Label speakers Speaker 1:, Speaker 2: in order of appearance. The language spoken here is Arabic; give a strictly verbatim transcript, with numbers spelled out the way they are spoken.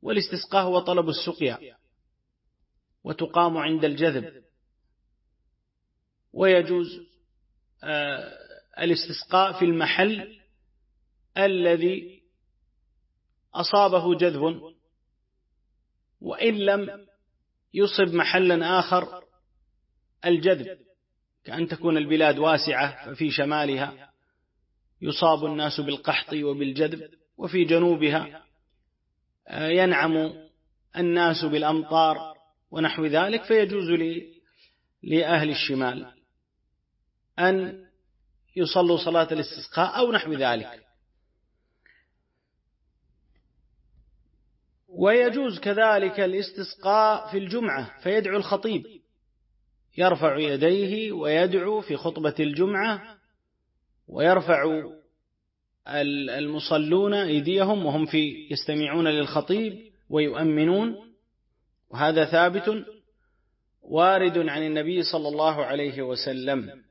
Speaker 1: والاستسقاء هو طلب السقيا، وتقام عند الجذب. ويجوز الاستسقاء في المحل الذي أصابه جذب، وإن لم يصب محلا آخر الجذب، كأن تكون البلاد واسعة ففي شمالها يصاب الناس بالقحط وبالجذب، وفي جنوبها ينعم الناس بالأمطار ونحو ذلك، فيجوز لأهل الشمال أن يصلوا صلاة الاستسقاء أو نحو ذلك. ويجوز كذلك الاستسقاء في الجمعة، فيدعو الخطيب، يرفع يديه ويدعو في خطبة الجمعة، ويرفع المصلون أيديهم وهم في يستمعون للخطيب ويؤمنون، وهذا ثابت وارد عن النبي صلى الله عليه وسلم.